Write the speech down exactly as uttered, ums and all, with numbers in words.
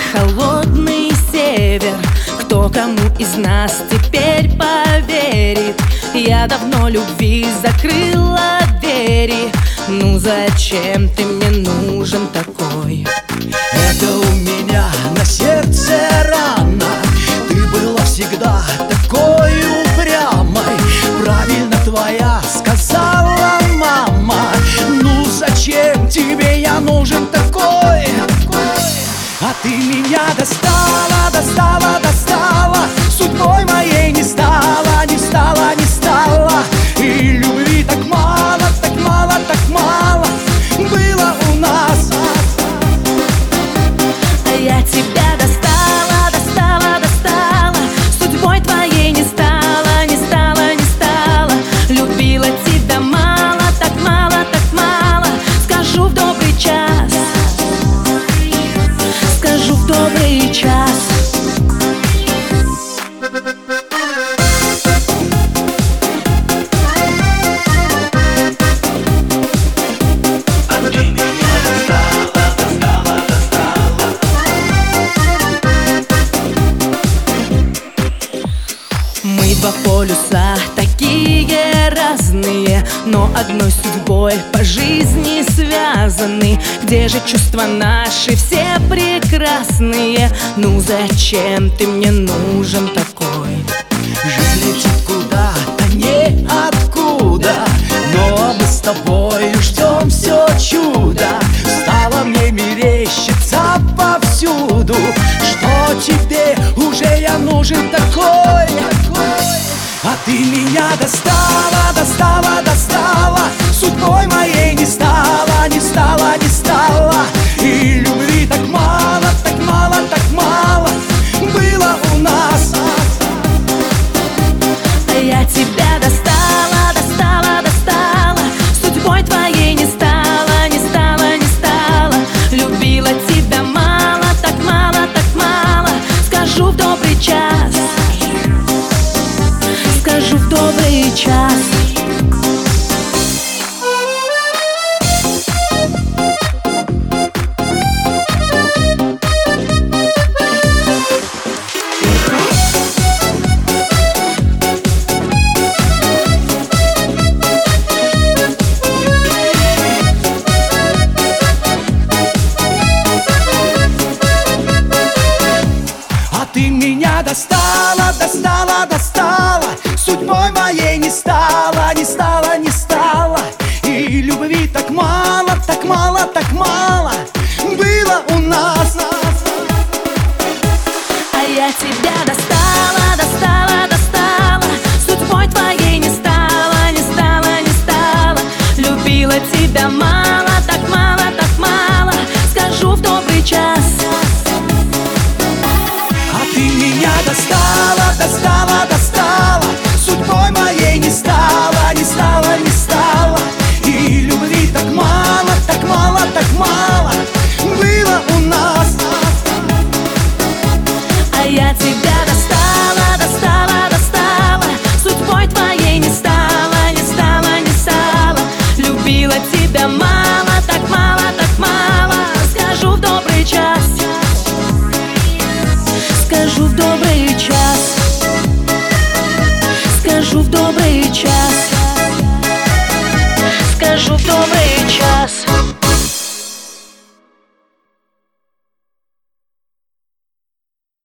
холодный север. Кто кому из нас теперь поверит? Я давно любви закрыла двери. Ну зачем ты мне нужен такой? Это у меня на сердце рана. Ты была всегда такой упрямой. Правильно твоя сказала мама. Ну зачем тебе я нужен такой? А ты меня достала, достала, достала. Судьбой моей не стала, не стала, не стала. И любви так мало, так мало, так мало было у нас. А я тебя достала, достала, достала. Судьбой твоей не стала, не стала, не стала. Любила тебя мало, так мало, так мало. Скажу в добрый час, скажу в добрый час. Мы два полюса, такие разные, но одной судьбой по жизни связаны. Где же чувства наши все прекрасные? Ну зачем ты мне нужен такой? Жизнь летит куда-то неоткуда, но мы с тобой ждем все чудо. Стало мне мерещиться повсюду, что тебе уже я нужен такой. А ты меня достала, достала, достала. Судьбой моей не стала, не стала, не стала. И любви так мало, так мало, так мало было у нас. А я тебя достала, достала, достала. Судьбой твоей не стала, не стала, не стала. Любила тебя мало, так мало, так мало. Скажу в добрый час, скажу в добрый час.